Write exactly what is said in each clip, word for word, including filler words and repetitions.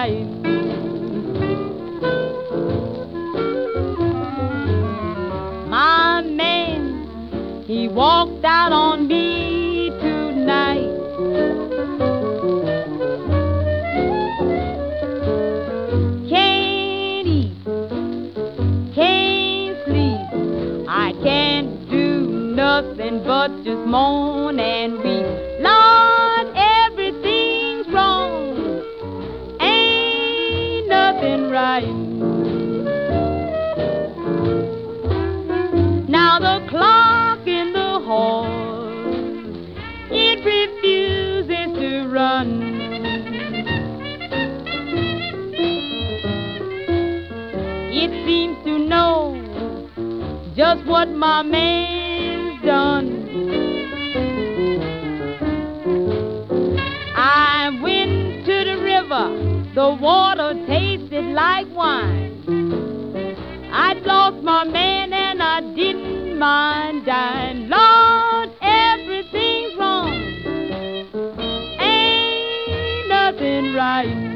right. My man, he walked out on me tonight. Can't eat, can't sleep, I can't do nothing but just moan and weep. Lord, everything's wrong, ain't nothing right. Now the clock in the hall, it refuses to run. It seems to know just what my man's done. I went to the river, the water tasted like wine. I'd lost my man and I didn't mind dying. Lord, everything's wrong, ain't nothing right.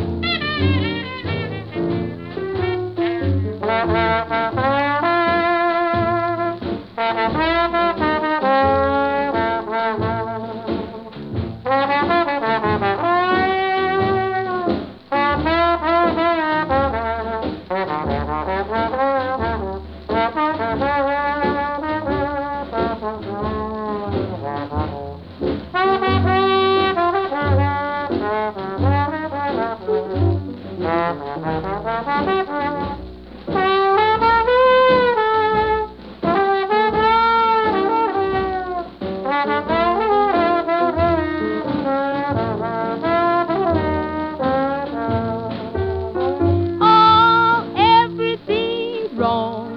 Oh, everything's wrong,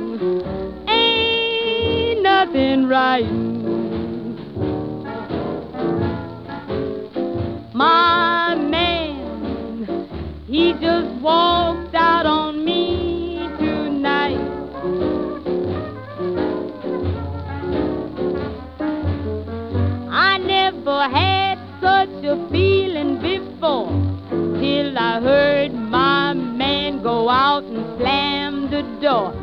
ain't nothing right. My man, he just walked out on me tonight. I never had such a feeling before, till I heard my man go out and slam the door.